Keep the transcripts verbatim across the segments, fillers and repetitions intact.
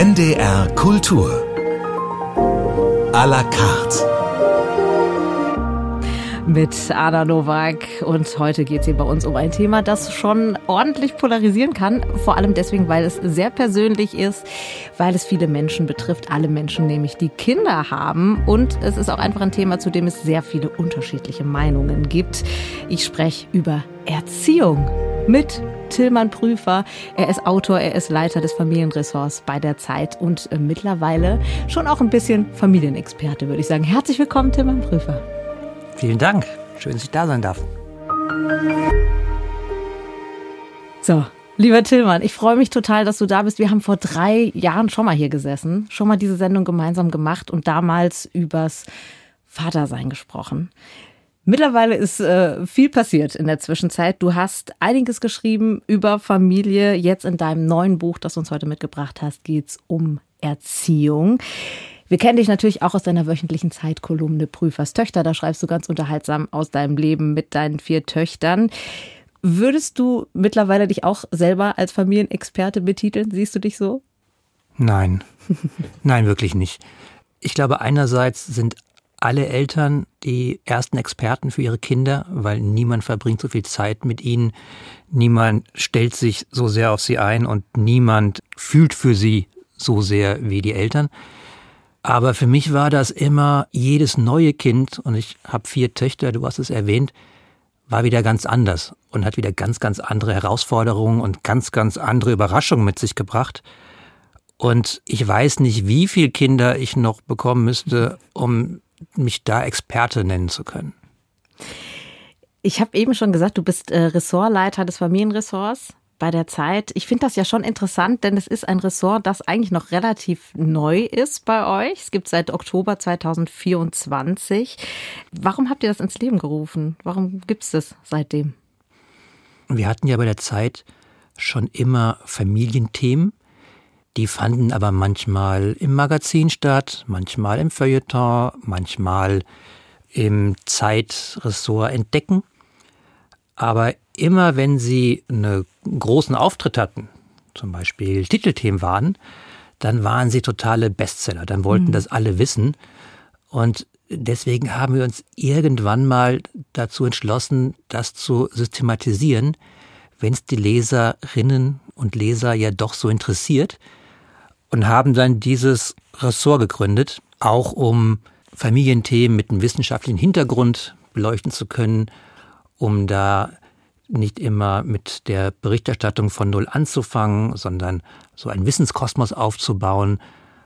N D R Kultur à la carte mit Anna Nowak, und heute geht es hier bei uns um ein Thema, das schon ordentlich polarisieren kann, vor allem deswegen, weil es sehr persönlich ist, weil es viele Menschen betrifft, alle Menschen nämlich, die Kinder haben, und es ist auch einfach ein Thema, zu dem es sehr viele unterschiedliche Meinungen gibt. Ich spreche über Erziehung mit Tilman Prüfer. Er ist Autor, er ist Leiter des Familienressorts bei der Zeit und äh, mittlerweile schon auch ein bisschen Familienexperte, würde ich sagen. Herzlich willkommen, Tilman Prüfer. Vielen Dank. Schön, dass ich da sein darf. So, lieber Tilman, ich freue mich total, dass du da bist. Wir haben vor drei Jahren schon mal hier gesessen, schon mal diese Sendung gemeinsam gemacht und damals übers Vatersein gesprochen. Mittlerweile ist äh, viel passiert in der Zwischenzeit. Du hast einiges geschrieben über Familie. Jetzt in deinem neuen Buch, das du uns heute mitgebracht hast, geht es um Erziehung. Wir kennen dich natürlich auch aus deiner wöchentlichen Zeitkolumne Prüfers Töchter. Da schreibst du ganz unterhaltsam aus deinem Leben mit deinen vier Töchtern. Würdest du mittlerweile dich auch selber als Familienexperte betiteln? Siehst du dich so? Nein, nein, wirklich nicht. Ich glaube, einerseits sind alle Eltern die ersten Experten für ihre Kinder, weil niemand verbringt so viel Zeit mit ihnen, niemand stellt sich so sehr auf sie ein und niemand fühlt für sie so sehr wie die Eltern. Aber für mich war das immer jedes neue Kind, und ich habe vier Töchter, du hast es erwähnt, war wieder ganz anders und hat wieder ganz, ganz andere Herausforderungen und ganz, ganz andere Überraschungen mit sich gebracht. Und ich weiß nicht, wie viele Kinder ich noch bekommen müsste, um mich da Experte nennen zu können. Ich habe eben schon gesagt, du bist äh, Ressortleiter des Familienressorts bei der Zeit. Ich finde das ja schon interessant, denn es ist ein Ressort, das eigentlich noch relativ neu ist bei euch. Es gibt seit Oktober zweitausendvierundzwanzig. Warum habt ihr das ins Leben gerufen? Warum gibt es das seitdem? Wir hatten ja bei der Zeit schon immer Familienthemen. Die fanden aber manchmal im Magazin statt, manchmal im Feuilleton, manchmal im Zeitressort Entdecken. Aber immer wenn sie einen großen Auftritt hatten, zum Beispiel Titelthemen waren, dann waren sie totale Bestseller. Dann wollten mhm. das alle wissen. Und deswegen haben wir uns irgendwann mal dazu entschlossen, das zu systematisieren, wenn es die Leserinnen und Leser ja doch so interessiert. Und haben dann dieses Ressort gegründet, auch um Familienthemen mit einem wissenschaftlichen Hintergrund beleuchten zu können, um da nicht immer mit der Berichterstattung von Null anzufangen, sondern so einen Wissenskosmos aufzubauen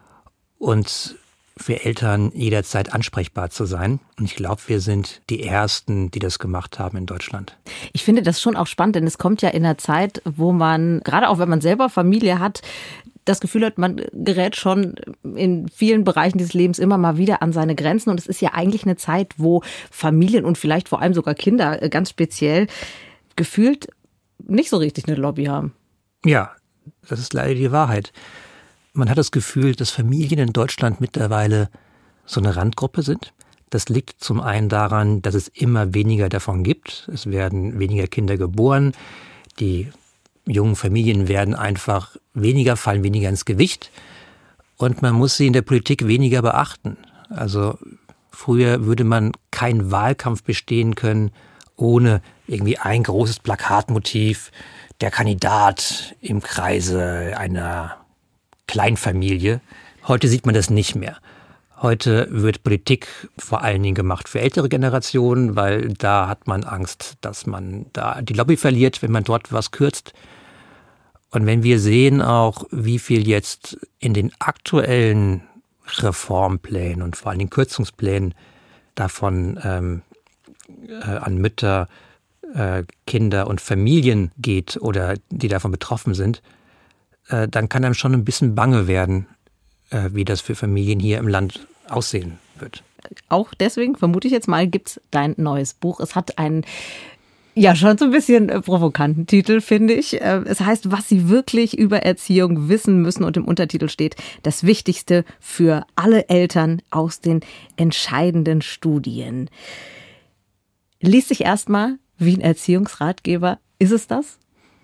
und für Eltern jederzeit ansprechbar zu sein. Und ich glaube, wir sind die Ersten, die das gemacht haben in Deutschland. Ich finde das schon auch spannend, denn es kommt ja in einer Zeit, wo man, gerade auch wenn man selber Familie hat, das Gefühl hat, man gerät schon in vielen Bereichen des Lebens immer mal wieder an seine Grenzen. Und es ist ja eigentlich eine Zeit, wo Familien und vielleicht vor allem sogar Kinder ganz speziell gefühlt nicht so richtig eine Lobby haben. Ja, das ist leider die Wahrheit. Man hat das Gefühl, dass Familien in Deutschland mittlerweile so eine Randgruppe sind. Das liegt zum einen daran, dass es immer weniger davon gibt. Es werden weniger Kinder geboren. Die jungen Familien werden einfach weniger, fallen weniger ins Gewicht. Und man muss sie in der Politik weniger beachten. Also früher würde man keinen Wahlkampf bestehen können, ohne irgendwie ein großes Plakatmotiv, der Kandidat im Kreise einer Kleinfamilie. Heute sieht man das nicht mehr. Heute wird Politik vor allen Dingen gemacht für ältere Generationen, weil da hat man Angst, dass man da die Lobby verliert, wenn man dort was kürzt. Und wenn wir sehen auch, wie viel jetzt in den aktuellen Reformplänen und vor allen Dingen Kürzungsplänen davon ähm, äh, an Mütter, äh, Kinder und Familien geht oder die davon betroffen sind, äh, dann kann einem schon ein bisschen bange werden, äh, wie das für Familien hier im Land aussehen wird. Auch deswegen, vermute ich jetzt mal, gibt es dein neues Buch. Es hat einen ja schon so ein bisschen äh, provokanten Titel, finde ich. Äh, es heißt, was Sie wirklich über Erziehung wissen müssen, und im Untertitel steht, das Wichtigste für alle Eltern aus den entscheidenden Studien. Liest sich erstmal wie ein Erziehungsratgeber. Ist es das?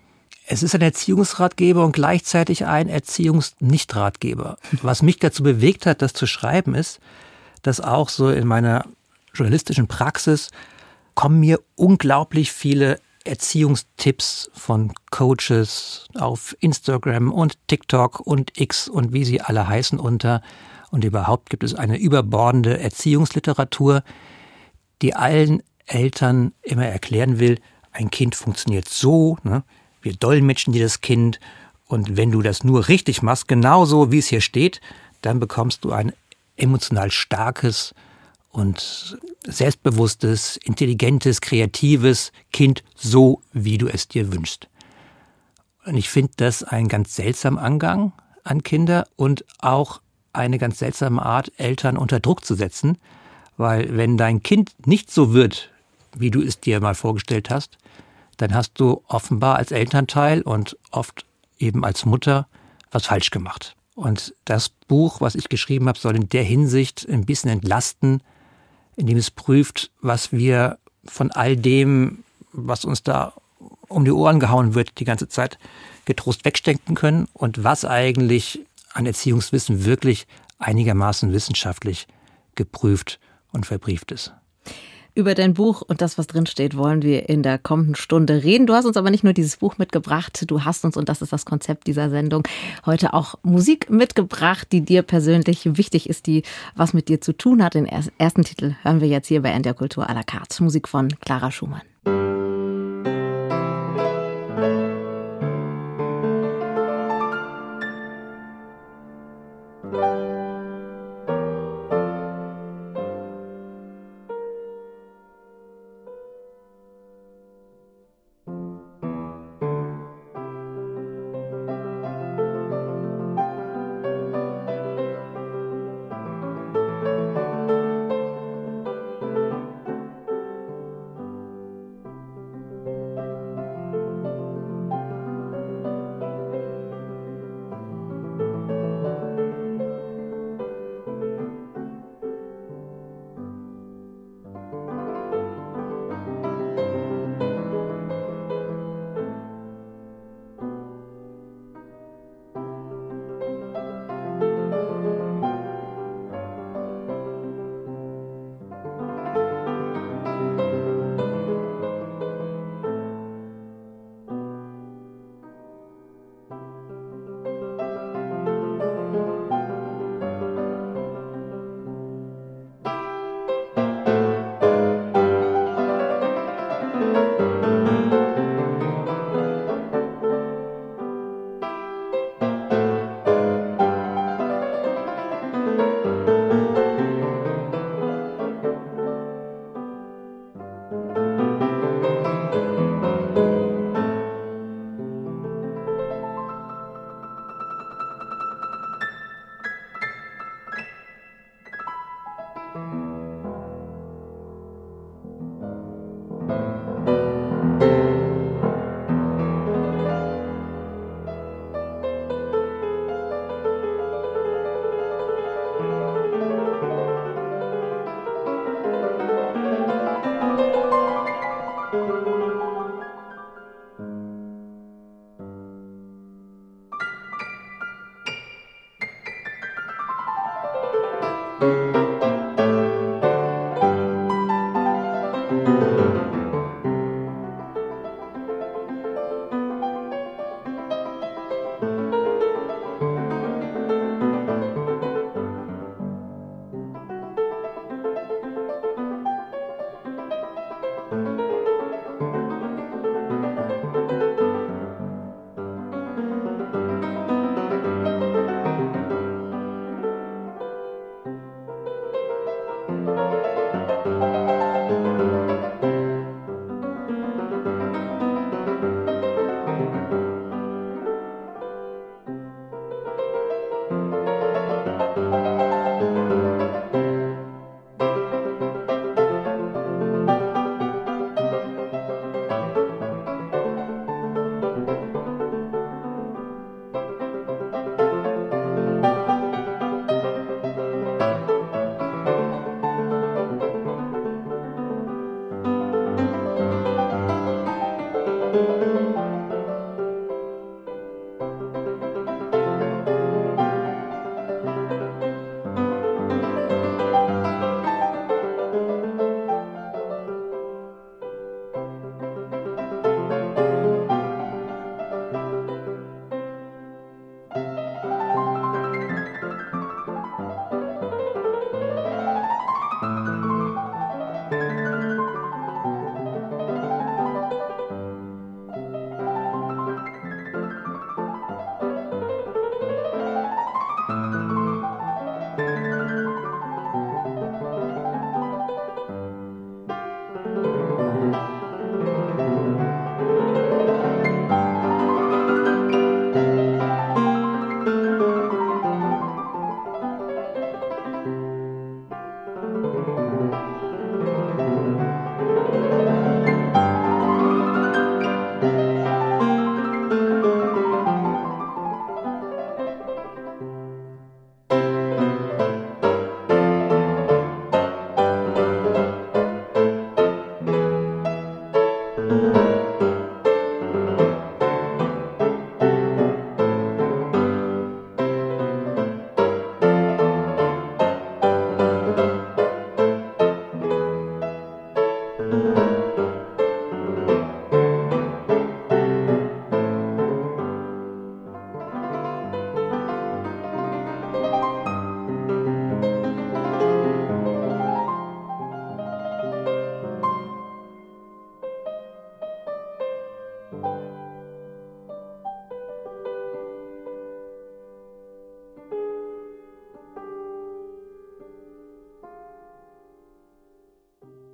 Es ist ein Erziehungsratgeber und gleichzeitig ein Erziehungsnichtratgeber. Was mich dazu bewegt hat, das zu schreiben, ist, dass auch so in meiner journalistischen Praxis kommen mir unglaublich viele Erziehungstipps von Coaches auf Instagram und TikTok und X und wie sie alle heißen unter. Und überhaupt gibt es eine überbordende Erziehungsliteratur, die allen Eltern immer erklären will, ein Kind funktioniert so, ne? Wir dolmetschen dir das Kind und wenn du das nur richtig machst, genauso wie es hier steht, dann bekommst du ein emotional starkes und selbstbewusstes, intelligentes, kreatives Kind, so wie du es dir wünschst. Und ich finde das einen ganz seltsamen Angang an Kinder und auch eine ganz seltsame Art, Eltern unter Druck zu setzen, weil wenn dein Kind nicht so wird, wie du es dir mal vorgestellt hast, dann hast du offenbar als Elternteil und oft eben als Mutter was falsch gemacht. Und das Buch, was ich geschrieben habe, soll in der Hinsicht ein bisschen entlasten, indem es prüft, was wir von all dem, was uns da um die Ohren gehauen wird, die ganze Zeit getrost wegstecken können und was eigentlich an Erziehungswissen wirklich einigermaßen wissenschaftlich geprüft und verbrieft ist. Über dein Buch und das, was drinsteht, wollen wir in der kommenden Stunde reden. Du hast uns aber nicht nur dieses Buch mitgebracht, du hast uns, und das ist das Konzept dieser Sendung, heute auch Musik mitgebracht, die dir persönlich wichtig ist, die was mit dir zu tun hat. Den ersten Titel hören wir jetzt hier bei N D R Kultur à la carte. Musik von Clara Schumann.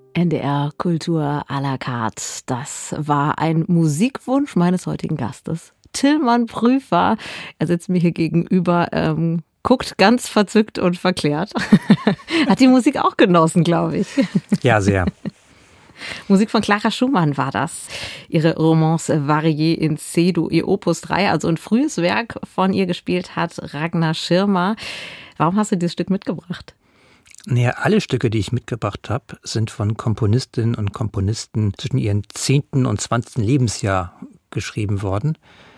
N D R Kultur à la carte. Das war ein Musikwunsch meines heutigen Gastes, Tilman Prüfer. Er sitzt mir hier gegenüber, ähm, guckt ganz verzückt und verklärt. Hat die Musik auch genossen, glaube ich. Ja, sehr. Musik von Clara Schumann war das. Ihre Romance Variée in C-Dur, ihr Opus drei, also ein frühes Werk von ihr gespielt hat Ragnar Schirmer. Warum hast du dieses Stück mitgebracht? Naja, alle Stücke, die ich mitgebracht habe, sind von Komponistinnen und Komponisten zwischen ihrem zehnten und zwanzigsten Lebensjahr geschrieben worden,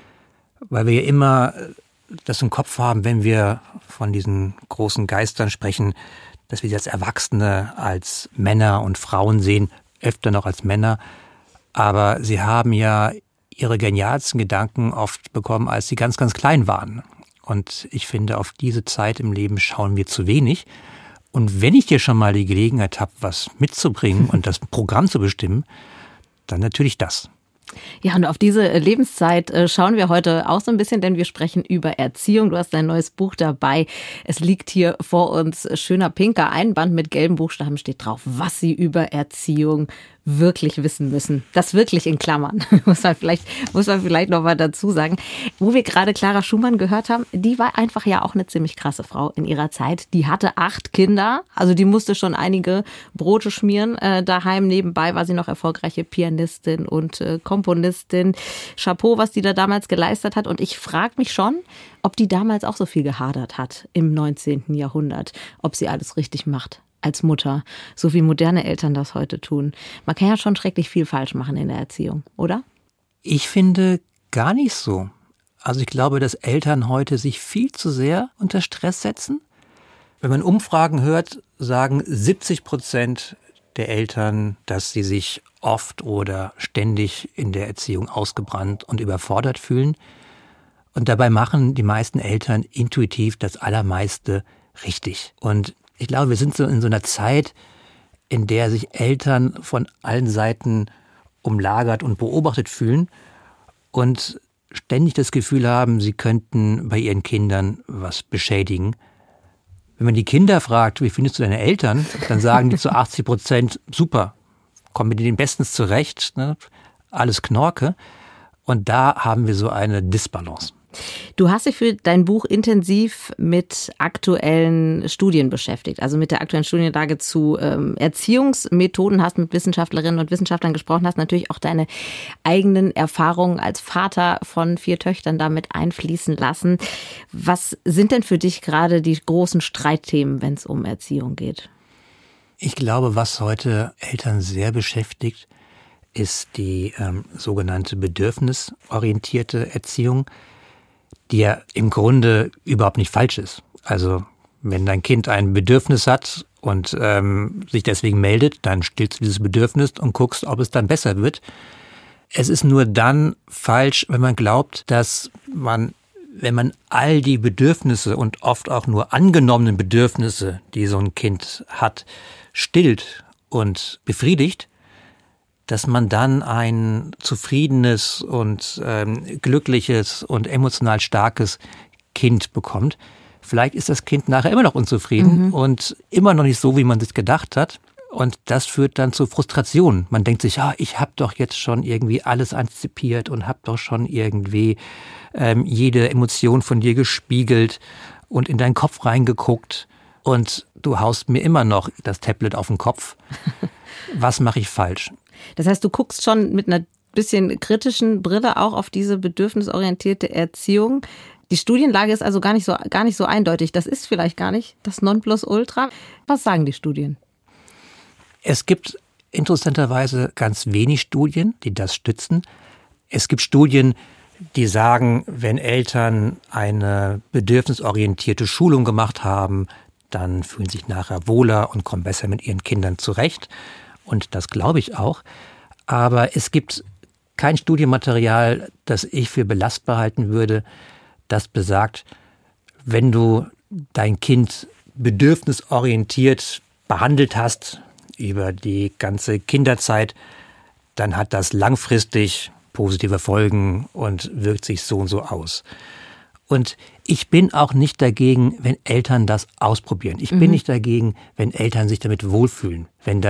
weil wir ja immer das im Kopf haben, wenn wir von diesen großen Geistern sprechen, dass wir sie als Erwachsene, als Männer und Frauen sehen, öfter noch als Männer. Aber sie haben ja ihre genialsten Gedanken oft bekommen, als sie ganz, ganz klein waren. Und ich finde, auf diese Zeit im Leben schauen wir zu wenig. Und wenn ich dir schon mal die Gelegenheit habe, was mitzubringen und das Programm zu bestimmen, dann natürlich das. Ja, und auf diese Lebenszeit schauen wir heute auch so ein bisschen, denn wir sprechen über Erziehung. Du hast dein neues Buch dabei. Es liegt hier vor uns, schöner pinker Einband mit gelben Buchstaben steht drauf, was Sie über Erziehung wirklich wissen müssen. Das wirklich in Klammern, muss man vielleicht, muss man vielleicht noch mal dazu sagen. Wo wir gerade Clara Schumann gehört haben, die war einfach ja auch eine ziemlich krasse Frau in ihrer Zeit. Die hatte acht Kinder, also die musste schon einige Brote schmieren. Äh, daheim nebenbei war sie noch erfolgreiche Pianistin und äh, Komponistin. Chapeau, was die da damals geleistet hat. Und ich frage mich schon, ob die damals auch so viel gehadert hat im neunzehnten Jahrhundert, ob sie alles richtig macht als Mutter, so wie moderne Eltern das heute tun. Man kann ja schon schrecklich viel falsch machen in der Erziehung, oder? Ich finde gar nicht so. Also ich glaube, dass Eltern heute sich viel zu sehr unter Stress setzen. Wenn man Umfragen hört, sagen siebzig Prozent der Eltern, dass sie sich oft oder ständig in der Erziehung ausgebrannt und überfordert fühlen. Und dabei machen die meisten Eltern intuitiv das Allermeiste richtig. Und ich glaube, wir sind so in so einer Zeit, in der sich Eltern von allen Seiten umlagert und beobachtet fühlen und ständig das Gefühl haben, sie könnten bei ihren Kindern was beschädigen. Wenn man die Kinder fragt, wie findest du deine Eltern, dann sagen die zu achtzig Prozent, super, kommen mit denen bestens zurecht, ne? Alles Knorke. Und da haben wir so eine Disbalance. Du hast dich für dein Buch intensiv mit aktuellen Studien beschäftigt, also mit der aktuellen Studienlage zu ähm, Erziehungsmethoden, hast mit Wissenschaftlerinnen und Wissenschaftlern gesprochen, hast natürlich auch deine eigenen Erfahrungen als Vater von vier Töchtern damit einfließen lassen. Was sind denn für dich gerade die großen Streitthemen, wenn es um Erziehung geht? Ich glaube, was heute Eltern sehr beschäftigt, ist die ähm, sogenannte bedürfnisorientierte Erziehung, die ja im Grunde überhaupt nicht falsch ist. Also wenn dein Kind ein Bedürfnis hat und ähm, sich deswegen meldet, dann stillst du dieses Bedürfnis und guckst, ob es dann besser wird. Es ist nur dann falsch, wenn man glaubt, dass man, wenn man all die Bedürfnisse und oft auch nur angenommenen Bedürfnisse, die so ein Kind hat, stillt und befriedigt, dass man dann ein zufriedenes und ähm, glückliches und emotional starkes Kind bekommt. Vielleicht ist das Kind nachher immer noch unzufrieden mhm. und immer noch nicht so, wie man sich gedacht hat. Und das führt dann zu Frustration. Man denkt sich, ja, ich habe doch jetzt schon irgendwie alles antizipiert und habe doch schon irgendwie ähm, jede Emotion von dir gespiegelt und in deinen Kopf reingeguckt. Und du haust mir immer noch das Tablet auf den Kopf. Was mache ich falsch? Das heißt, du guckst schon mit einer bisschen kritischen Brille auch auf diese bedürfnisorientierte Erziehung. Die Studienlage ist also gar nicht so, gar nicht so eindeutig. Das ist vielleicht gar nicht das Nonplusultra. Was sagen die Studien? Es gibt interessanterweise ganz wenig Studien, die das stützen. Es gibt Studien, die sagen, wenn Eltern eine bedürfnisorientierte Schulung gemacht haben, dann fühlen sie sich nachher wohler und kommen besser mit ihren Kindern zurecht. Und das glaube ich auch. Aber es gibt kein Studienmaterial, das ich für belastbar halten würde, das besagt, wenn du dein Kind bedürfnisorientiert behandelt hast über die ganze Kinderzeit, dann hat das langfristig positive Folgen und wirkt sich so und so aus. Und ich bin auch nicht dagegen, wenn Eltern das ausprobieren. Ich mhm. bin nicht dagegen, wenn Eltern sich damit wohlfühlen, wenn das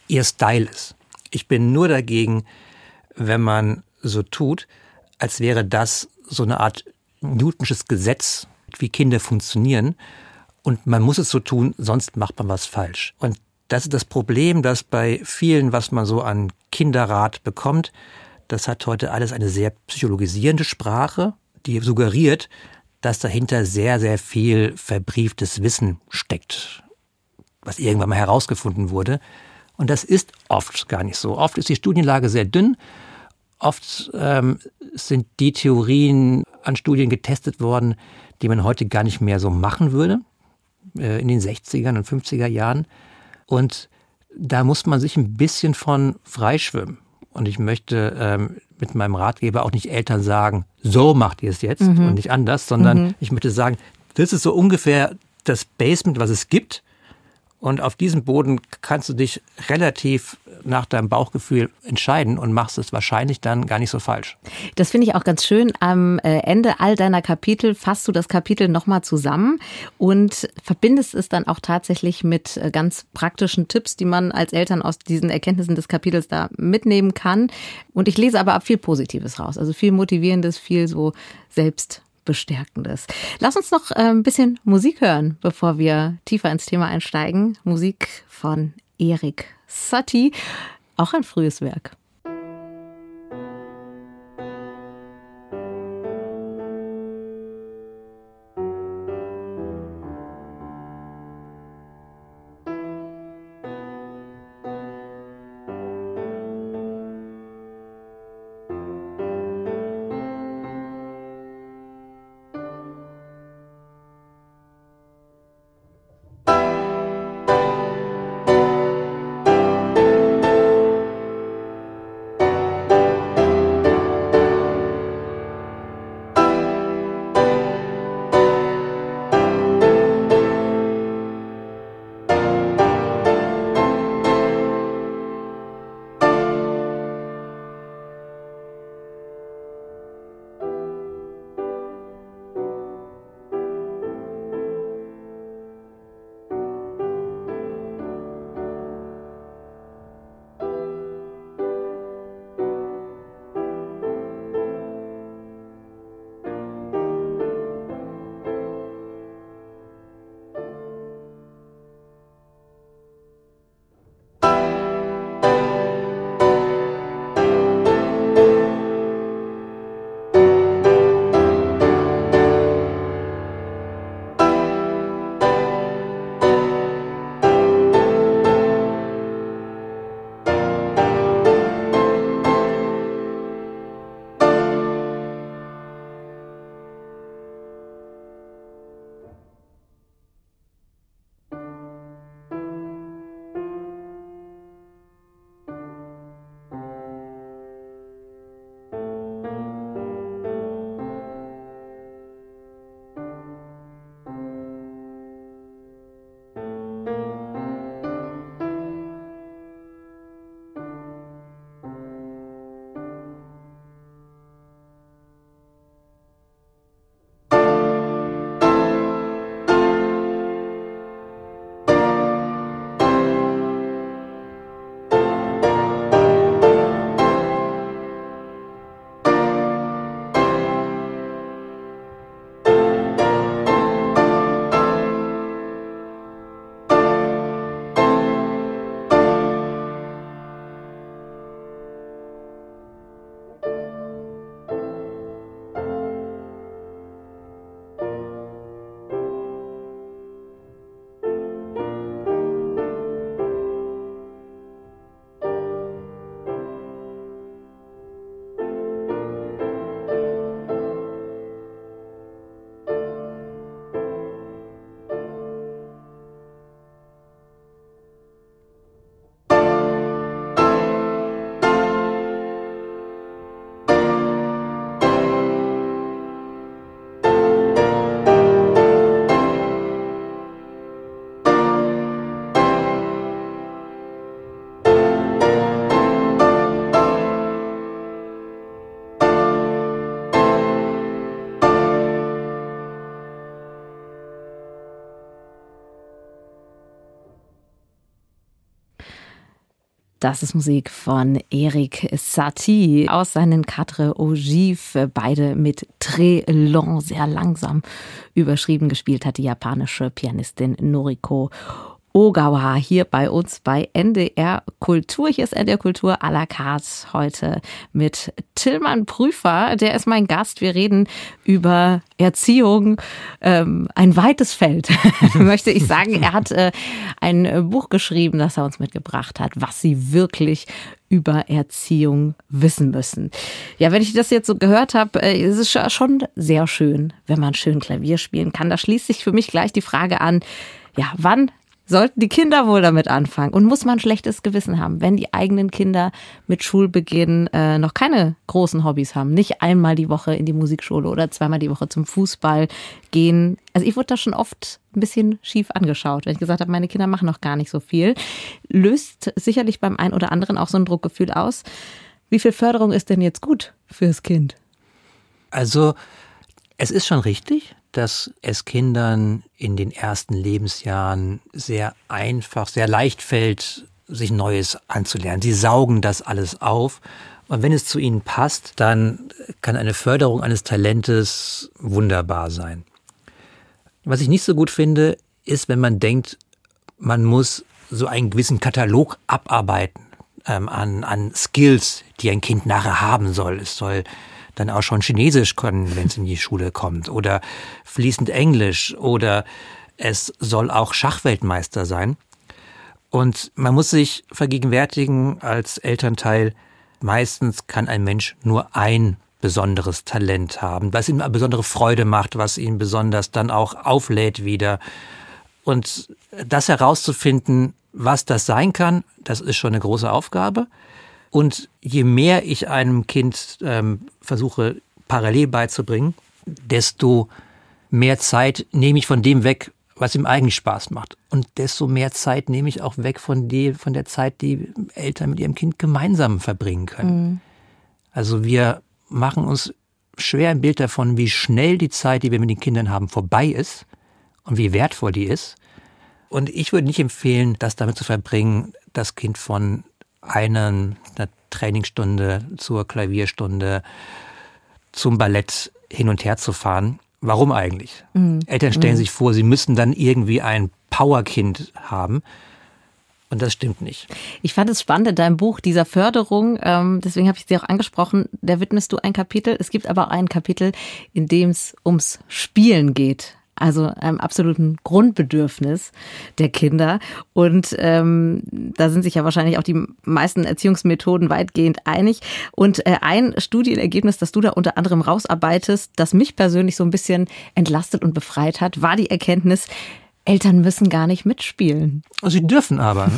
ihr Style ist. Ich bin nur dagegen, wenn man so tut, als wäre das so eine Art Newtonsches Gesetz, wie Kinder funktionieren. Und man muss es so tun, sonst macht man was falsch. Und das ist das Problem, dass bei vielen, was man so an Kinderrat bekommt, das hat heute alles eine sehr psychologisierende Sprache, die suggeriert, dass dahinter sehr, sehr viel verbrieftes Wissen steckt, was irgendwann mal herausgefunden wurde. Und das ist oft gar nicht so. Oft ist die Studienlage sehr dünn. Oft ähm, sind die Theorien an Studien getestet worden, die man heute gar nicht mehr so machen würde, äh, in den sechzigern und fünfziger Jahren. Und da muss man sich ein bisschen von freischwimmen. Und ich möchte ähm, mit meinem Ratgeber auch nicht Eltern sagen, so macht ihr es jetzt mhm. und nicht anders, sondern mhm. ich möchte sagen, das ist so ungefähr das Basement, was es gibt. Und auf diesem Boden kannst du dich relativ nach deinem Bauchgefühl entscheiden und machst es wahrscheinlich dann gar nicht so falsch. Das finde ich auch ganz schön. Am Ende all deiner Kapitel fasst du das Kapitel nochmal zusammen und verbindest es dann auch tatsächlich mit ganz praktischen Tipps, die man als Eltern aus diesen Erkenntnissen des Kapitels da mitnehmen kann. Und ich lese aber viel Positives raus, also viel Motivierendes, viel so selbst Bestärkendes. Lass uns noch ein bisschen Musik hören, bevor wir tiefer ins Thema einsteigen. Musik von Erik Satie, auch ein frühes Werk. Das ist Musik von Erik Satie aus seinen Quatre Ogives, beide mit Très Lent, sehr langsam überschrieben. Gespielt hat die japanische Pianistin Noriko Ogawa hier bei uns bei N D R Kultur. Hier ist N D R Kultur à la carte heute mit Tillmann Prüfer. Der ist mein Gast. Wir reden über Erziehung. Ähm, ein weites Feld, möchte ich sagen. Er hat äh, ein Buch geschrieben, das er uns mitgebracht hat, was Sie wirklich über Erziehung wissen müssen. Ja, wenn ich das jetzt so gehört habe, äh, ist es schon sehr schön, wenn man schön Klavier spielen kann. Da schließt sich für mich gleich die Frage an, ja, wann sollten die Kinder wohl damit anfangen? Und muss man ein schlechtes Gewissen haben, wenn die eigenen Kinder mit Schulbeginn äh, noch keine großen Hobbys haben? Nicht einmal die Woche in die Musikschule oder zweimal die Woche zum Fußball gehen. Also ich wurde da schon oft ein bisschen schief angeschaut, wenn ich gesagt habe, meine Kinder machen noch gar nicht so viel. Löst sicherlich beim einen oder anderen auch so ein Druckgefühl aus. Wie viel Förderung ist denn jetzt gut fürs Kind? Also es ist schon richtig, dass es Kindern in den ersten Lebensjahren sehr einfach, sehr leicht fällt, sich Neues anzulernen. Sie saugen das alles auf. Und wenn es zu ihnen passt, dann kann eine Förderung eines Talentes wunderbar sein. Was ich nicht so gut finde, ist, wenn man denkt, man muss so einen gewissen Katalog abarbeiten ähm, an, an Skills, die ein Kind nachher haben soll. Es soll dann auch schon Chinesisch können, wenn es in die Schule kommt, oder fließend Englisch, oder es soll auch Schachweltmeister sein. Und man muss sich vergegenwärtigen als Elternteil, meistens kann ein Mensch nur ein besonderes Talent haben, was ihm eine besondere Freude macht, was ihn besonders dann auch auflädt wieder. Und das herauszufinden, was das sein kann, das ist schon eine große Aufgabe. Und je mehr ich einem Kind ähm, versuche, parallel beizubringen, desto mehr Zeit nehme ich von dem weg, was ihm eigentlich Spaß macht. Und desto mehr Zeit nehme ich auch weg von, die, von der Zeit, die Eltern mit ihrem Kind gemeinsam verbringen können. Mhm. Also wir machen uns schwer ein Bild davon, wie schnell die Zeit, die wir mit den Kindern haben, vorbei ist und wie wertvoll die ist. Und ich würde nicht empfehlen, das damit zu verbringen, das Kind von einer, einer Trainingsstunde zur Klavierstunde zum Ballett hin und her zu fahren. Warum eigentlich? Mhm. Eltern stellen mhm. sich vor, sie müssten dann irgendwie ein Powerkind haben. Und das stimmt nicht. Ich fand es spannend in deinem Buch, dieser Förderung, ähm, deswegen habe ich sie auch angesprochen, da widmest du ein Kapitel. Es gibt aber auch ein Kapitel, in dem es ums Spielen geht. Also einem absoluten Grundbedürfnis der Kinder. Und ähm, da sind sich ja wahrscheinlich auch die meisten Erziehungsmethoden weitgehend einig. Und äh, ein Studienergebnis, das du da unter anderem rausarbeitest, das mich persönlich so ein bisschen entlastet und befreit hat, war die Erkenntnis, Eltern müssen gar nicht mitspielen. Sie dürfen aber.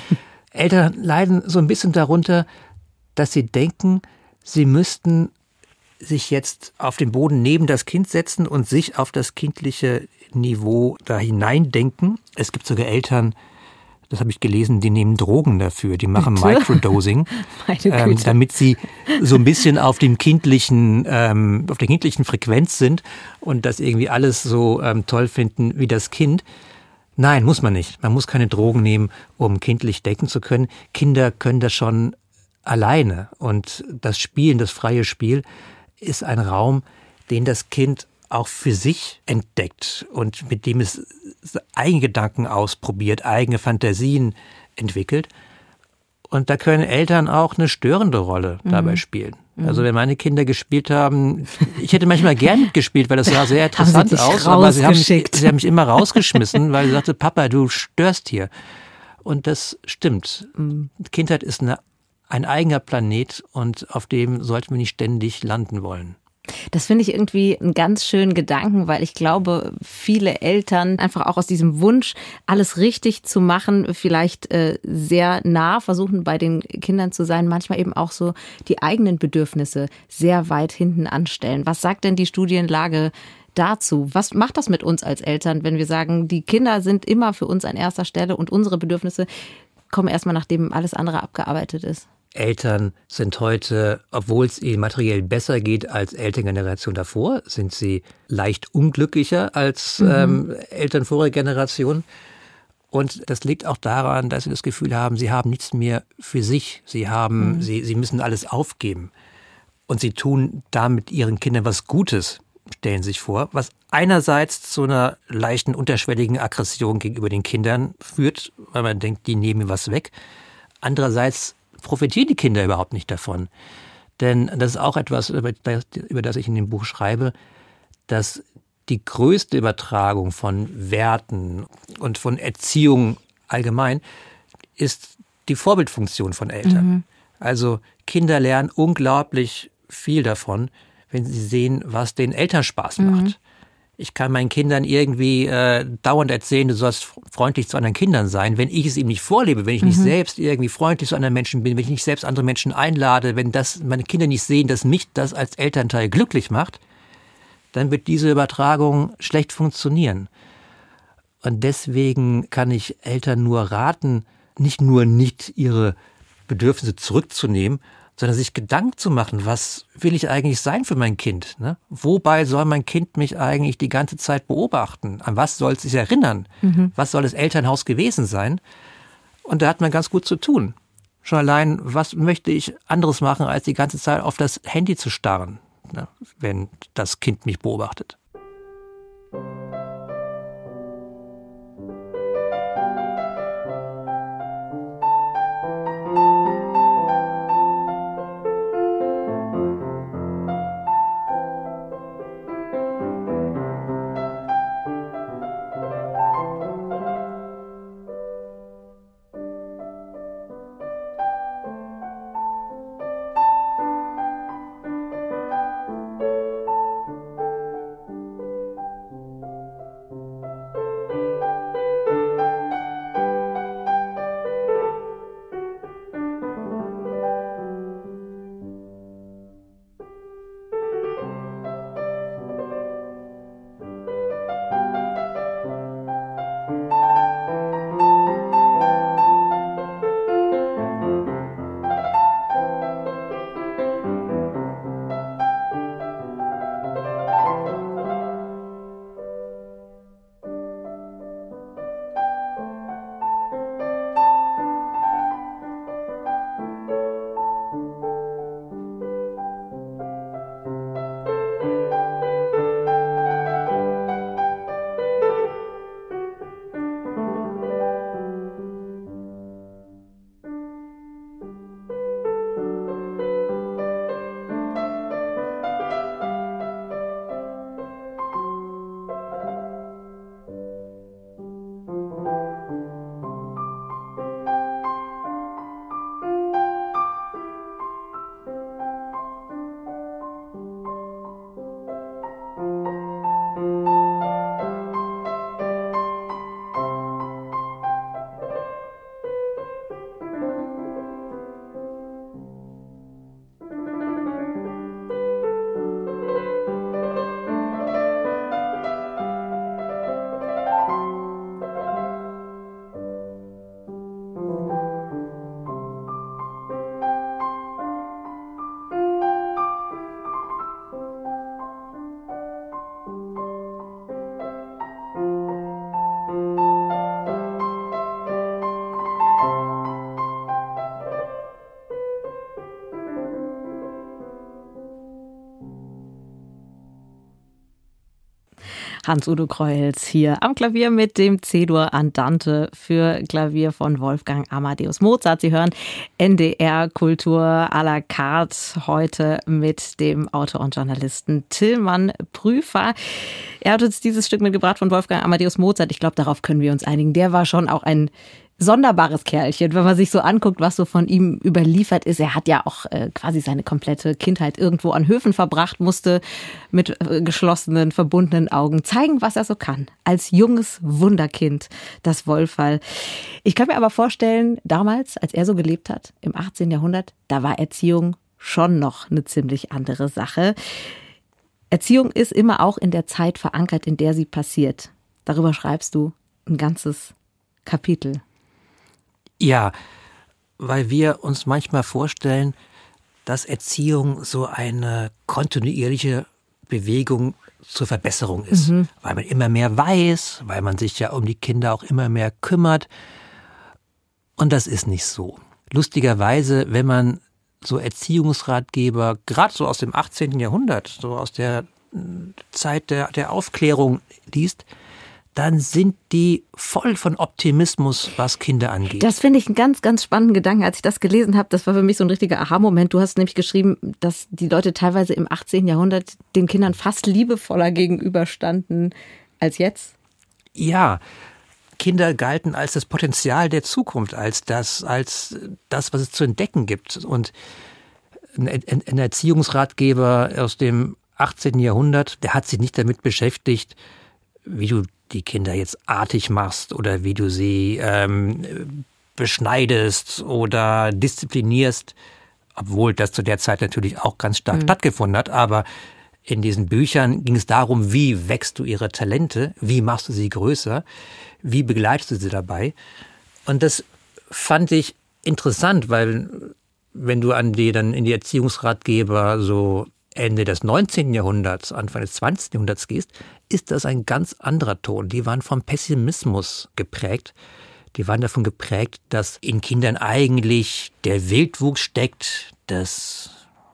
Eltern leiden so ein bisschen darunter, dass sie denken, sie müssten sich jetzt auf den Boden neben das Kind setzen und sich auf das kindliche Niveau da hineindenken. Es gibt sogar Eltern, das habe ich gelesen, die nehmen Drogen dafür, die machen Bitte? Microdosing, ähm, damit sie so ein bisschen auf dem kindlichen, ähm, auf der kindlichen Frequenz sind und das irgendwie alles so ähm, toll finden wie das Kind. Nein, muss man nicht. Man muss keine Drogen nehmen, um kindlich denken zu können. Kinder können das schon alleine. Und das Spielen, das freie Spiel, ist ein Raum, den das Kind auch für sich entdeckt und mit dem es eigene Gedanken ausprobiert, eigene Fantasien entwickelt. Und da können Eltern auch eine störende Rolle mhm. dabei spielen. Mhm. Also wenn meine Kinder gespielt haben, ich hätte manchmal gern mitgespielt, weil das sah sehr interessant sie aus, aber sie haben, mich, sie haben mich immer rausgeschmissen, weil sie sagte, Papa, du störst hier. Und das stimmt. Mhm. Kindheit ist eine ein eigener Planet und auf dem sollten wir nicht ständig landen wollen. Das finde ich irgendwie einen ganz schönen Gedanken, weil ich glaube, viele Eltern einfach auch aus diesem Wunsch, alles richtig zu machen, vielleicht äh, sehr nah versuchen, bei den Kindern zu sein, manchmal eben auch so die eigenen Bedürfnisse sehr weit hinten anstellen. Was sagt denn die Studienlage dazu? Was macht das mit uns als Eltern, wenn wir sagen, die Kinder sind immer für uns an erster Stelle und unsere Bedürfnisse kommen erstmal, nachdem alles andere abgearbeitet ist? Eltern sind heute, obwohl es ihnen materiell besser geht als Elterngeneration davor, sind sie leicht unglücklicher als mhm. ähm, Eltern voriger Generation. Und das liegt auch daran, dass sie das Gefühl haben, sie haben nichts mehr für sich. Sie haben, mhm. sie, sie müssen alles aufgeben. Und sie tun damit ihren Kindern was Gutes, stellen sich vor, was einerseits zu einer leichten, unterschwelligen Aggression gegenüber den Kindern führt, weil man denkt, die nehmen was weg. Andererseits profitieren die Kinder überhaupt nicht davon. Denn das ist auch etwas, über das, über das ich in dem Buch schreibe, dass die größte Übertragung von Werten und von Erziehung allgemein ist die Vorbildfunktion von Eltern. Mhm. Also Kinder lernen unglaublich viel davon, wenn sie sehen, was den Eltern Spaß macht. Mhm. Ich kann meinen Kindern irgendwie äh, dauernd erzählen, du sollst freundlich zu anderen Kindern sein. Wenn ich es ihm nicht vorlebe, wenn ich mhm. nicht selbst irgendwie freundlich zu anderen Menschen bin, wenn ich nicht selbst andere Menschen einlade, wenn das meine Kinder nicht sehen, dass mich das als Elternteil glücklich macht, dann wird diese Übertragung schlecht funktionieren. Und deswegen kann ich Eltern nur raten, nicht nur nicht ihre Bedürfnisse zurückzunehmen, sondern sich Gedanken zu machen, was will ich eigentlich sein für mein Kind? Ne? Wobei soll mein Kind mich eigentlich die ganze Zeit beobachten? An was soll es sich erinnern? Mhm. Was soll das Elternhaus gewesen sein? Und da hat man ganz gut zu tun. Schon allein, was möchte ich anderes machen, als die ganze Zeit auf das Handy zu starren, ne? Wenn das Kind mich beobachtet. Hans-Udo Kreuels hier am Klavier mit dem C-Dur Andante für Klavier von Wolfgang Amadeus Mozart. Sie hören N D R Kultur à la carte heute mit dem Autor und Journalisten Tilman Prüfer. Er hat uns dieses Stück mitgebracht von Wolfgang Amadeus Mozart. Ich glaube, darauf können wir uns einigen. Der war schon auch ein sonderbares Kerlchen, wenn man sich so anguckt, was so von ihm überliefert ist. Er hat ja auch äh, quasi seine komplette Kindheit irgendwo an Höfen verbracht, musste mit äh, geschlossenen, verbundenen Augen zeigen, was er so kann. Als junges Wunderkind, das Wolferl. Ich kann mir aber vorstellen, damals, als er so gelebt hat, im achtzehnten Jahrhundert, da war Erziehung schon noch eine ziemlich andere Sache. Erziehung ist immer auch in der Zeit verankert, in der sie passiert. Darüber schreibst du ein ganzes Kapitel. Ja, weil wir uns manchmal vorstellen, dass Erziehung so eine kontinuierliche Bewegung zur Verbesserung ist, mhm. weil man immer mehr weiß, weil man sich ja um die Kinder auch immer mehr kümmert. Und das ist nicht so. Lustigerweise, wenn man so Erziehungsratgeber, gerade so aus dem achtzehnten Jahrhundert, so aus der Zeit der, der Aufklärung liest, dann sind die voll von Optimismus, was Kinder angeht. Das finde ich einen ganz, ganz spannenden Gedanken. Als ich das gelesen habe, das war für mich so ein richtiger Aha-Moment. Du hast nämlich geschrieben, dass die Leute teilweise im achtzehnten Jahrhundert den Kindern fast liebevoller gegenüberstanden als jetzt. Ja, Kinder galten als das Potenzial der Zukunft, als das, als das, was es zu entdecken gibt. Und ein, ein Erziehungsratgeber aus dem achtzehnten Jahrhundert, der hat sich nicht damit beschäftigt, wie du die Kinder jetzt artig machst oder wie du sie ähm, beschneidest oder disziplinierst, obwohl das zu der Zeit natürlich auch ganz stark mhm. stattgefunden hat. Aber in diesen Büchern ging es darum, wie wächst du ihre Talente, wie machst du sie größer, wie begleitest du sie dabei. Und das fand ich interessant, weil wenn du an die dann in die Erziehungsratgeber so Ende des neunzehnten Jahrhunderts, Anfang des zwanzigsten Jahrhunderts gehst, ist das ein ganz anderer Ton. Die waren vom Pessimismus geprägt. Die waren davon geprägt, dass in Kindern eigentlich der Wildwuchs steckt, das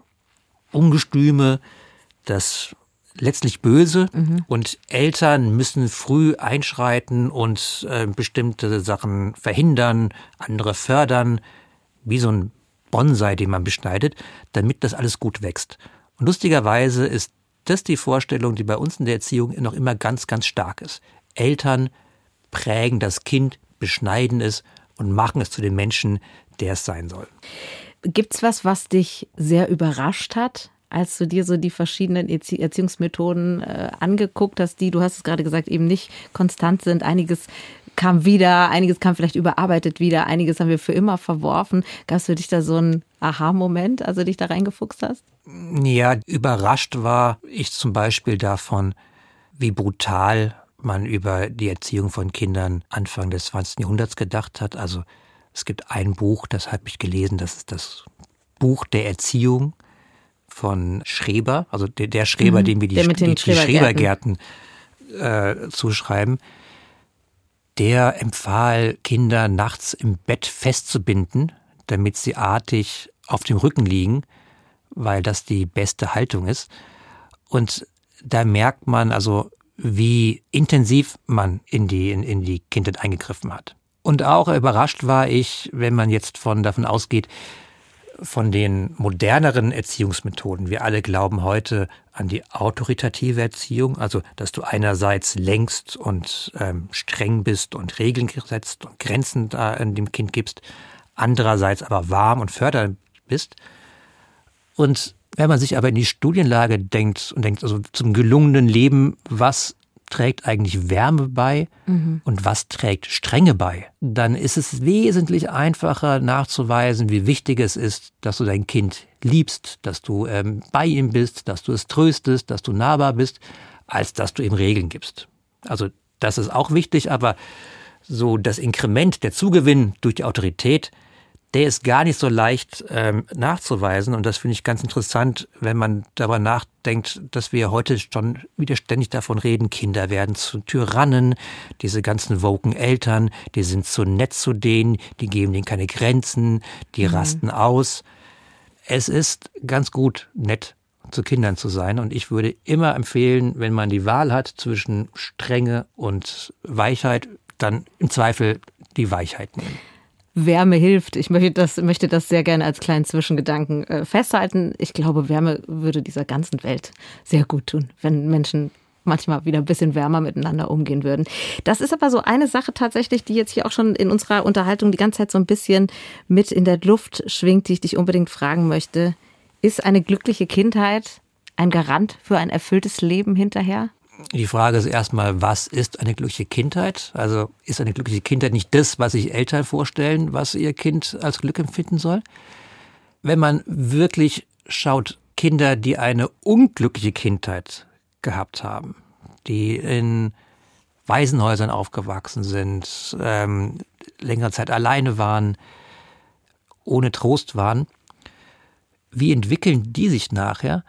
Ungestüme, das letztlich Böse. Mhm. Und Eltern müssen früh einschreiten und äh, bestimmte Sachen verhindern, andere fördern, wie so ein Bonsai, den man beschneidet, damit das alles gut wächst. Und lustigerweise ist das die Vorstellung, die bei uns in der Erziehung noch immer ganz, ganz stark ist. Eltern prägen das Kind, beschneiden es und machen es zu dem Menschen, der es sein soll. Gibt's was, was dich sehr überrascht hat, als du dir so die verschiedenen Erzie- Erziehungsmethoden äh, angeguckt hast, die, du hast es gerade gesagt, eben nicht konstant sind? Einiges kam wieder, einiges kam vielleicht überarbeitet wieder, einiges haben wir für immer verworfen. Gab es für dich da so einen Aha-Moment, als du dich da reingefuchst hast? Ja, überrascht war ich zum Beispiel davon, wie brutal man über die Erziehung von Kindern Anfang des zwanzigsten Jahrhunderts gedacht hat. Also es gibt ein Buch, das habe ich gelesen, das ist das Buch der Erziehung von Schreber, also der, der Schreber, mhm, dem wir die, die, die Schrebergärten äh, zuschreiben. Der empfahl, Kinder nachts im Bett festzubinden, damit sie artig auf dem Rücken liegen, weil das die beste Haltung ist. Und da merkt man also, wie intensiv man in die, in, in die Kindheit eingegriffen hat. Und auch überrascht war ich, wenn man jetzt von davon ausgeht, von den moderneren Erziehungsmethoden. Wir alle glauben heute an die autoritative Erziehung, also dass du einerseits lenkst und ähm, streng bist und Regeln setzt und Grenzen da in dem Kind gibst, andererseits aber warm und fördernd bist. Und wenn man sich aber in die Studienlage denkt und denkt, also zum gelungenen Leben, was trägt eigentlich Wärme bei mhm. und was trägt Strenge bei, dann ist es wesentlich einfacher nachzuweisen, wie wichtig es ist, dass du dein Kind liebst, dass du ähm, bei ihm bist, dass du es tröstest, dass du nahbar bist, als dass du ihm Regeln gibst. Also das ist auch wichtig, aber so das Inkrement, der Zugewinn durch die Autorität, der ist gar nicht so leicht ähm, nachzuweisen. Und das finde ich ganz interessant, wenn man darüber nachdenkt, dass wir heute schon wieder ständig davon reden, Kinder werden zu Tyrannen, diese ganzen woken Eltern, die sind zu nett zu denen, die geben denen keine Grenzen, die mhm. rasten aus. Es ist ganz gut, nett zu Kindern zu sein. Und ich würde immer empfehlen, wenn man die Wahl hat zwischen Strenge und Weichheit, dann im Zweifel die Weichheit nehmen. Wärme hilft. Ich möchte das, möchte das sehr gerne als kleinen Zwischengedanken äh, festhalten. Ich glaube, Wärme würde dieser ganzen Welt sehr gut tun, wenn Menschen manchmal wieder ein bisschen wärmer miteinander umgehen würden. Das ist aber so eine Sache tatsächlich, die jetzt hier auch schon in unserer Unterhaltung die ganze Zeit so ein bisschen mit in der Luft schwingt, die ich dich unbedingt fragen möchte. Ist eine glückliche Kindheit ein Garant für ein erfülltes Leben hinterher? Die Frage ist erstmal, was ist eine glückliche Kindheit? Also ist eine glückliche Kindheit nicht das, was sich Eltern vorstellen, was ihr Kind als Glück empfinden soll? Wenn man wirklich schaut, Kinder, die eine unglückliche Kindheit gehabt haben, die in Waisenhäusern aufgewachsen sind, ähm, längere Zeit alleine waren, ohne Trost waren, wie entwickeln die sich nachher?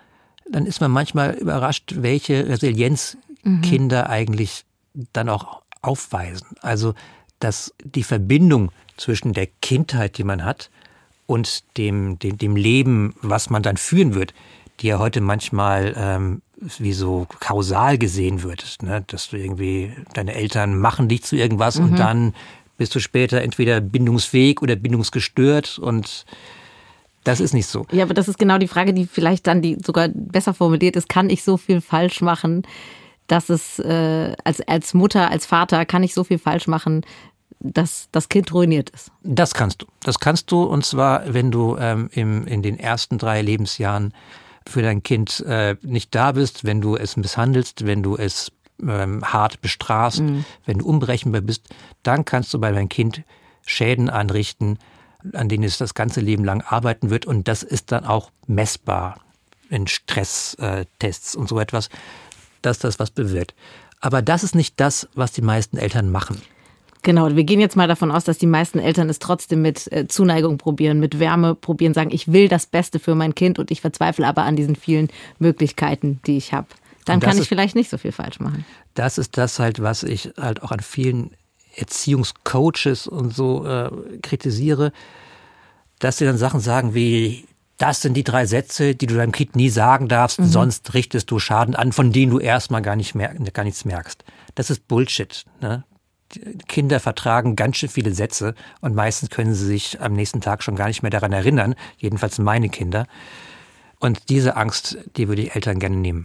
dann ist man manchmal überrascht, welche Resilienz mhm. Kinder eigentlich dann auch aufweisen. Also, dass die Verbindung zwischen der Kindheit, die man hat, und dem, dem, dem Leben, was man dann führen wird, die ja heute manchmal ähm, wie so kausal gesehen wird, ne? Dass du irgendwie, deine Eltern machen dich zu irgendwas mhm. und dann bist du später entweder bindungsfähig oder bindungsgestört, und das ist nicht so. Ja, aber das ist genau die Frage, die vielleicht dann die sogar besser formuliert ist. Kann ich so viel falsch machen, dass es äh, als, als Mutter, als Vater, kann ich so viel falsch machen, dass das Kind ruiniert ist? Das kannst du. Das kannst du, und zwar, wenn du ähm, im, in den ersten drei Lebensjahren für dein Kind äh, nicht da bist, wenn du es misshandelst, wenn du es ähm, hart bestrafst, mhm. wenn du unberechenbar bist, dann kannst du bei deinem Kind Schäden anrichten, an denen es das ganze Leben lang arbeiten wird, und das ist dann auch messbar in Stresstests und so etwas, dass das was bewirkt. Aber das ist nicht das, was die meisten Eltern machen. Genau, wir gehen jetzt mal davon aus, dass die meisten Eltern es trotzdem mit äh, Zuneigung probieren, mit Wärme probieren, sagen, ich will das Beste für mein Kind und ich verzweifle aber an diesen vielen Möglichkeiten, die ich habe. Dann kann ich ist, vielleicht nicht so viel falsch machen. Das ist das halt, was ich halt auch an vielen Erziehungscoaches und so äh, kritisiere, dass sie dann Sachen sagen wie, das sind die drei Sätze, die du deinem Kind nie sagen darfst, mhm. sonst richtest du Schaden an, von denen du erstmal gar, nicht mer- gar nichts merkst. Das ist Bullshit, ne? Kinder vertragen ganz schön viele Sätze und meistens können sie sich am nächsten Tag schon gar nicht mehr daran erinnern, jedenfalls meine Kinder. Und diese Angst, die würde ich Eltern gerne nehmen.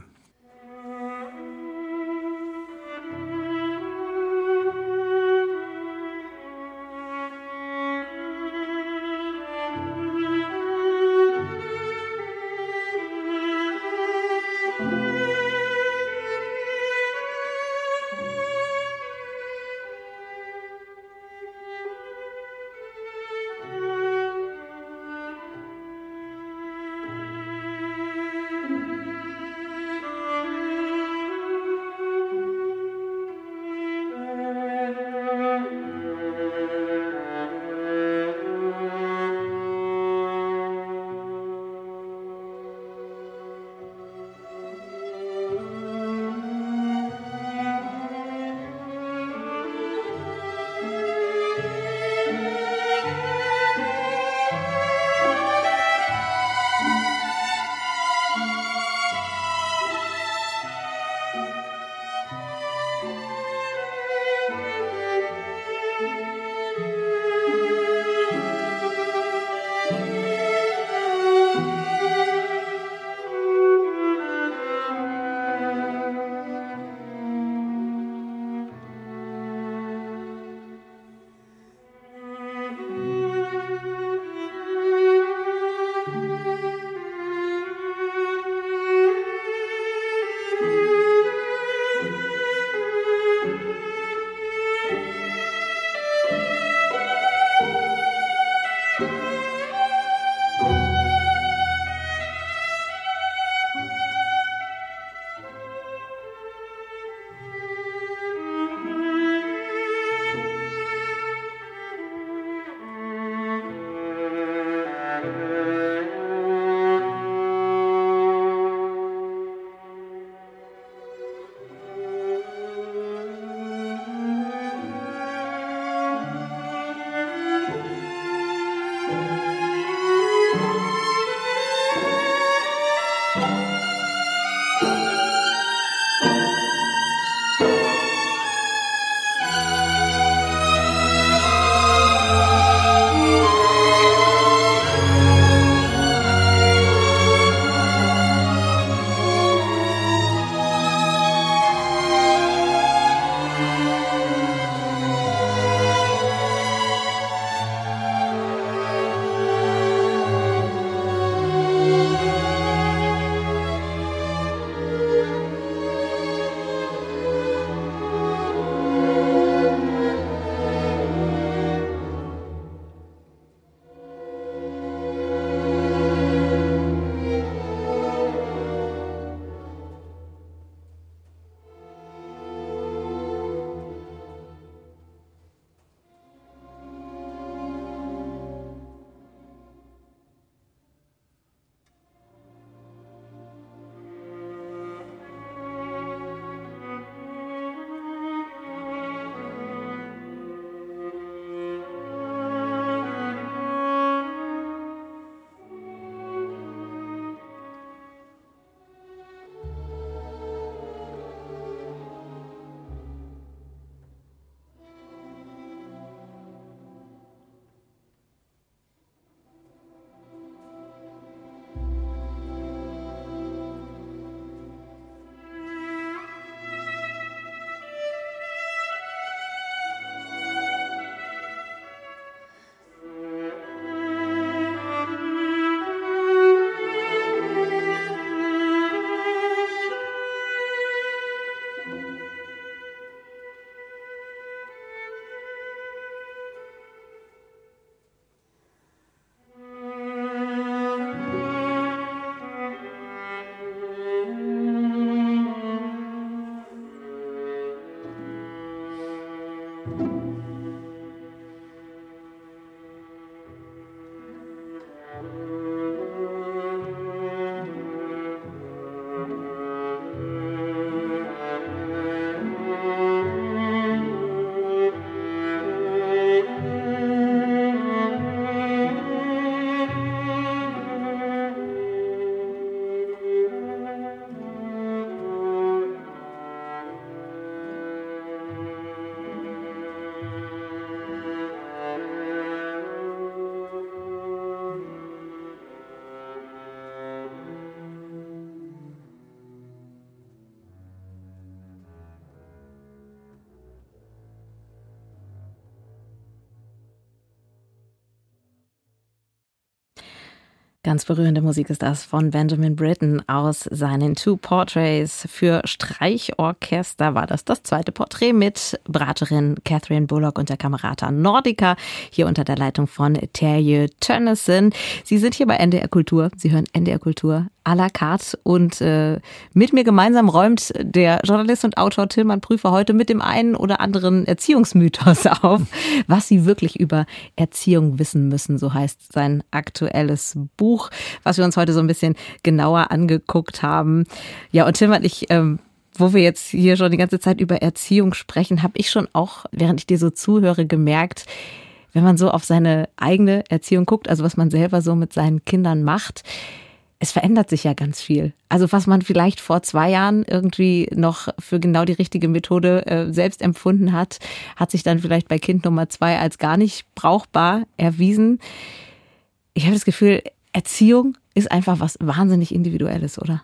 Ganz berührende Musik ist das von Benjamin Britten aus seinen Two Portraits für Streichorchester. War das das zweite Porträt mit Braterin Catherine Bullock und der Camerata Nordica, hier unter der Leitung von Terje Tönnissen. Sie sind hier bei N D R Kultur. Sie hören N D R Kultur à la carte und äh, mit mir gemeinsam räumt der Journalist und Autor Tilman Prüfer heute mit dem einen oder anderen Erziehungsmythos auf, was Sie wirklich über Erziehung wissen müssen. So heißt sein aktuelles Buch, was wir uns heute so ein bisschen genauer angeguckt haben. Ja, und Tilman, ich, ähm, wo wir jetzt hier schon die ganze Zeit über Erziehung sprechen, habe ich schon auch, während ich dir so zuhöre, gemerkt, wenn man so auf seine eigene Erziehung guckt, also was man selber so mit seinen Kindern macht, es verändert sich ja ganz viel. Also was man vielleicht vor zwei Jahren irgendwie noch für genau die richtige Methode äh, selbst empfunden hat, hat sich dann vielleicht bei Kind Nummer zwei als gar nicht brauchbar erwiesen. Ich habe das Gefühl, Erziehung ist einfach was wahnsinnig Individuelles, oder?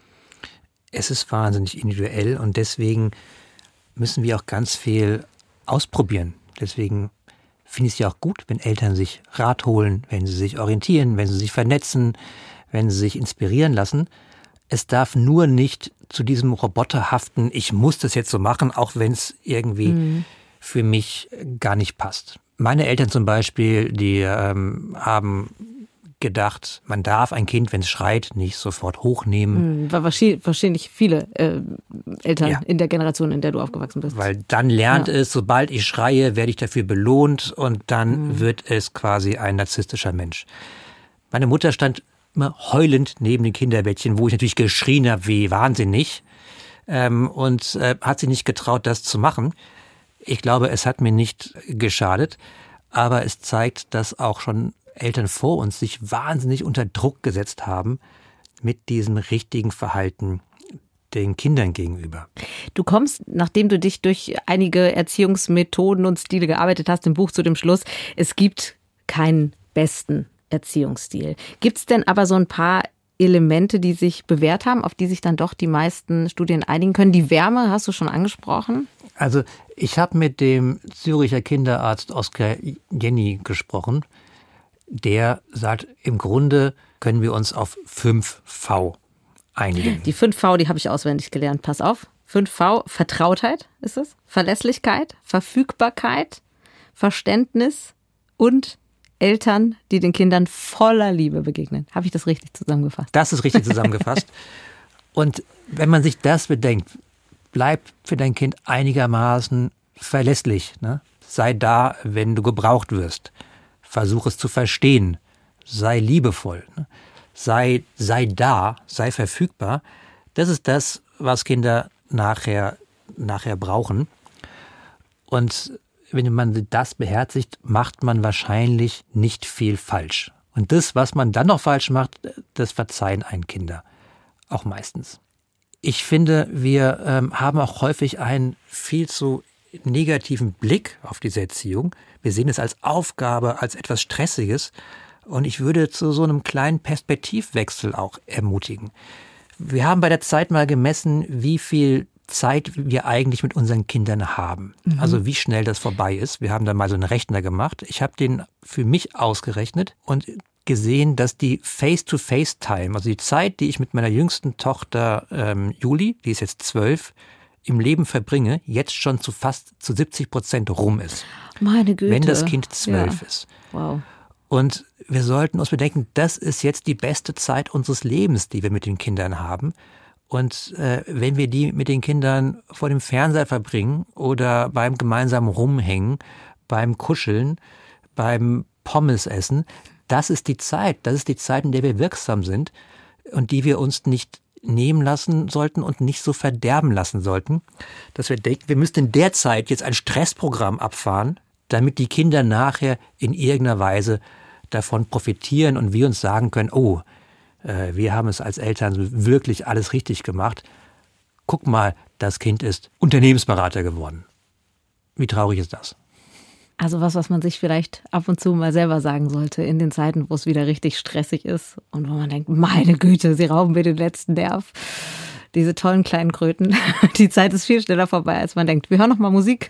Es ist wahnsinnig individuell und deswegen müssen wir auch ganz viel ausprobieren. Deswegen finde ich es ja auch gut, wenn Eltern sich Rat holen, wenn sie sich orientieren, wenn sie sich vernetzen, wenn sie sich inspirieren lassen. Es darf nur nicht zu diesem roboterhaften, ich muss das jetzt so machen, auch wenn es irgendwie mhm. für mich gar nicht passt. Meine Eltern zum Beispiel, die ähm, haben gedacht, man darf ein Kind, wenn es schreit, nicht sofort hochnehmen. Mhm, war wahrscheinlich viele äh, Eltern ja. in der Generation, in der du aufgewachsen bist. Weil dann lernt ja. es, sobald ich schreie, werde ich dafür belohnt und dann mhm. wird es quasi ein narzisstischer Mensch. Meine Mutter stand immer heulend neben den Kinderbettchen, wo ich natürlich geschrien habe, wie wahnsinnig, ähm, und äh, hat sich nicht getraut, das zu machen. Ich glaube, es hat mir nicht geschadet, aber es zeigt, dass auch schon Eltern vor uns sich wahnsinnig unter Druck gesetzt haben mit diesem richtigen Verhalten den Kindern gegenüber. Du kommst, nachdem du dich durch einige Erziehungsmethoden und Stile gearbeitet hast, im Buch zu dem Schluss, es gibt keinen besten Erziehungsstil. Gibt es denn aber so ein paar Elemente, die sich bewährt haben, auf die sich dann doch die meisten Studien einigen können? Die Wärme hast du schon angesprochen. Also ich habe mit dem Züricher Kinderarzt Oskar Jenny gesprochen. Der sagt, im Grunde können wir uns auf fünf V einigen. Die fünf V, die habe ich auswendig gelernt. Pass auf. fünf V, Vertrautheit ist es, Verlässlichkeit, Verfügbarkeit, Verständnis und Eltern, die den Kindern voller Liebe begegnen. Habe ich das richtig zusammengefasst? Das ist richtig zusammengefasst. Und wenn man sich das bedenkt, bleib für dein Kind einigermaßen verlässlich. Ne? Sei da, wenn du gebraucht wirst. Versuch es zu verstehen. Sei liebevoll. Ne? Sei, sei da, sei verfügbar. Das ist das, was Kinder nachher, nachher brauchen. Und wenn man das beherzigt, macht man wahrscheinlich nicht viel falsch. Und das, was man dann noch falsch macht, das verzeihen einen Kinder. Auch meistens. Ich finde, wir ähm, haben auch häufig einen viel zu negativen Blick auf diese Erziehung. Wir sehen es als Aufgabe, als etwas Stressiges. Und ich würde zu so einem kleinen Perspektivwechsel auch ermutigen. Wir haben bei der Zeit mal gemessen, wie viel Zeit wir eigentlich mit unseren Kindern haben. Mhm. Also wie schnell das vorbei ist. Wir haben da mal so einen Rechner gemacht. Ich habe den für mich ausgerechnet und gesehen, dass die Face-to-Face-Time, also die Zeit, die ich mit meiner jüngsten Tochter ähm, Juli, die ist jetzt zwölf, im Leben verbringe, jetzt schon zu fast zu siebzig Prozent rum ist. Meine Güte. Wenn das Kind zwölf ja. ist. Wow. Und wir sollten uns bedenken, das ist jetzt die beste Zeit unseres Lebens, die wir mit den Kindern haben. Und äh, wenn wir die mit den Kindern vor dem Fernseher verbringen oder beim gemeinsamen Rumhängen, beim Kuscheln, beim Pommesessen, das ist die Zeit, das ist die Zeit, in der wir wirksam sind und die wir uns nicht nehmen lassen sollten und nicht so verderben lassen sollten, dass wir denken, wir müssten in der Zeit jetzt ein Stressprogramm abfahren, damit die Kinder nachher in irgendeiner Weise davon profitieren und wir uns sagen können, oh, äh, wir haben es als Eltern wirklich alles richtig gemacht. Guck mal, das Kind ist Unternehmensberater geworden. Wie traurig ist das? Also was, was man sich vielleicht ab und zu mal selber sagen sollte in den Zeiten, wo es wieder richtig stressig ist und wo man denkt, meine Güte, sie rauben mir den letzten Nerv. Diese tollen kleinen Kröten. Die Zeit ist viel schneller vorbei, als man denkt. Wir hören noch mal Musik.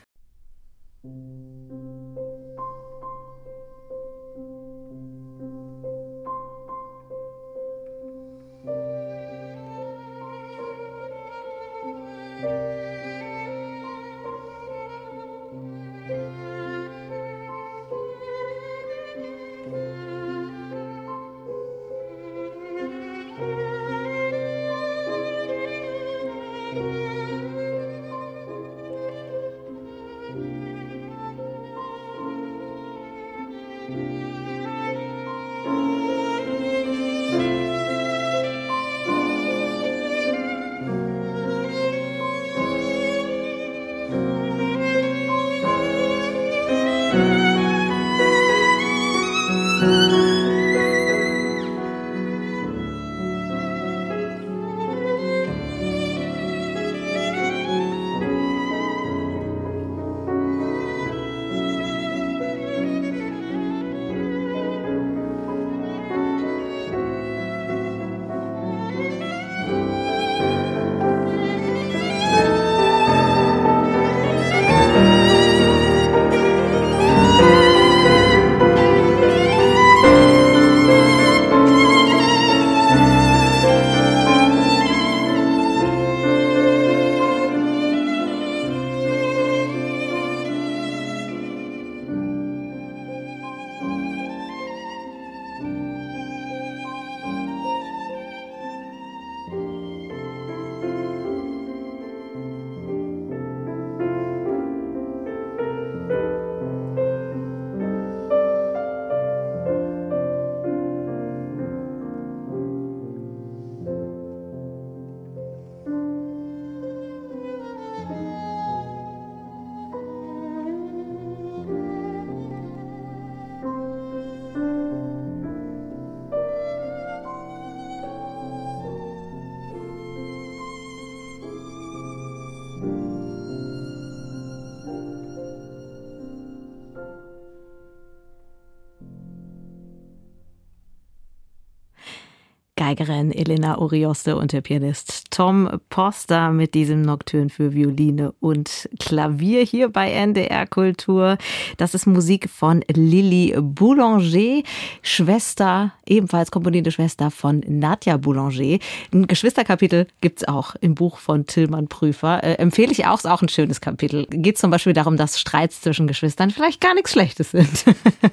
Geigerin Elena Urioste und der Pianist Tom Poster mit diesem Nocturne für Violine und Klavier hier bei N D R Kultur. Das ist Musik von Lily Boulanger, Schwester, ebenfalls komponierte Schwester von Nadja Boulanger. Ein Geschwisterkapitel gibt's auch im Buch von Tilman Prüfer. Äh, empfehle ich auch, ist auch ein schönes Kapitel. Geht zum Beispiel darum, dass Streits zwischen Geschwistern vielleicht gar nichts Schlechtes sind.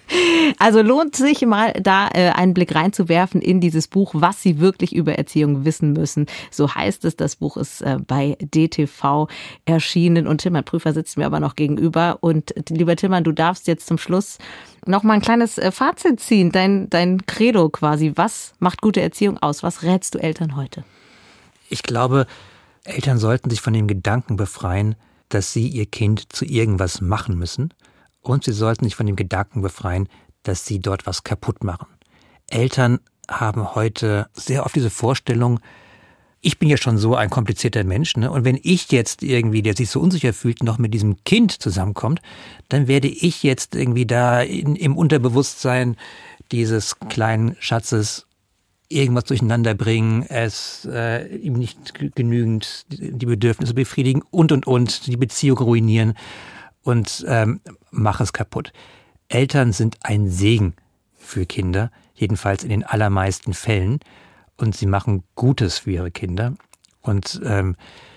Also lohnt sich mal da äh, einen Blick reinzuwerfen in dieses Buch, was Sie wirklich über Erziehung wissen müssen. So heißt es. Das Buch ist äh, bei D T V erschienen und Tilman Prüfer sitzt mir aber noch gegenüber. Und lieber Tilman, du darfst jetzt zum Schluss noch mal ein kleines äh, Fazit ziehen. Dein, dein Credo quasi. Was macht gute Erziehung aus? Was rätst du Eltern heute? Ich glaube, Eltern sollten sich von dem Gedanken befreien, dass sie ihr Kind zu irgendwas machen müssen. Und sie sollten sich von dem Gedanken befreien, dass sie dort was kaputt machen. Eltern haben heute sehr oft diese Vorstellung, ich bin ja schon so ein komplizierter Mensch, ne? Und wenn ich jetzt irgendwie, der sich so unsicher fühlt, noch mit diesem Kind zusammenkommt, dann werde ich jetzt irgendwie da in, im Unterbewusstsein dieses kleinen Schatzes irgendwas durcheinander bringen, es äh, ihm nicht genügend die Bedürfnisse befriedigen und, und, und, die Beziehung ruinieren und ähm, mach es kaputt. Eltern sind ein Segen für Kinder, jedenfalls in den allermeisten Fällen. Und sie machen Gutes für ihre Kinder. Und ähm,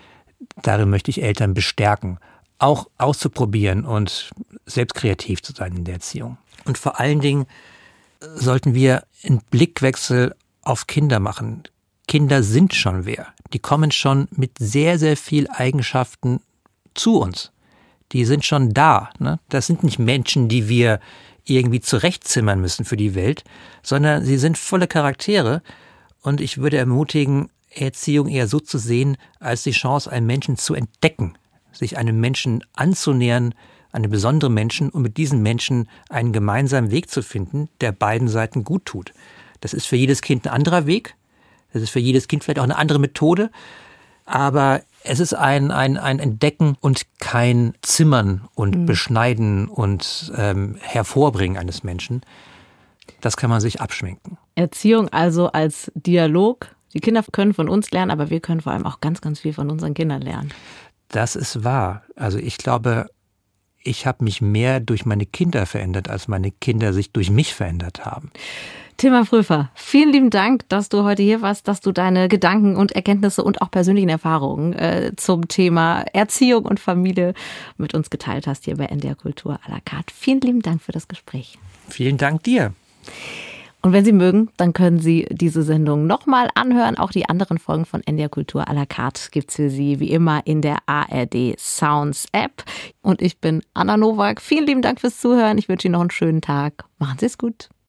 darin möchte ich Eltern bestärken, auch auszuprobieren und selbst kreativ zu sein in der Erziehung. Und vor allen Dingen sollten wir einen Blickwechsel auf Kinder machen. Kinder sind schon wer. die kommen schon mit sehr, sehr viel Eigenschaften zu uns. Die sind schon da. Ne? Das sind nicht Menschen, die wir irgendwie zurechtzimmern müssen für die Welt, sondern sie sind volle Charaktere. Und ich würde ermutigen, Erziehung eher so zu sehen, als die Chance, einen Menschen zu entdecken, sich einem Menschen anzunähern, einem besonderen Menschen und mit diesem Menschen einen gemeinsamen Weg zu finden, der beiden Seiten gut tut. Das ist für jedes Kind ein anderer Weg. Das ist für jedes Kind vielleicht auch eine andere Methode. Aber es ist ein, ein, ein Entdecken und kein Zimmern und mhm. Beschneiden und ähm, Hervorbringen eines Menschen. Das kann man sich abschminken. Erziehung also als Dialog. Die Kinder können von uns lernen, aber wir können vor allem auch ganz, ganz viel von unseren Kindern lernen. Das ist wahr. Also ich glaube, ich habe mich mehr durch meine Kinder verändert, als meine Kinder sich durch mich verändert haben. Tilman Fröfer, vielen lieben Dank, dass du heute hier warst, dass du deine Gedanken und Erkenntnisse und auch persönlichen Erfahrungen äh, zum Thema Erziehung und Familie mit uns geteilt hast hier bei N D R Kultur à la carte. Vielen lieben Dank für das Gespräch. Vielen Dank dir. Und wenn Sie mögen, dann können Sie diese Sendung nochmal anhören. Auch die anderen Folgen von N D R Kultur à la carte gibt es für Sie wie immer in der A R D Sounds App. Und ich bin Anna Nowak. Vielen lieben Dank fürs Zuhören. Ich wünsche Ihnen noch einen schönen Tag. Machen Sie es gut.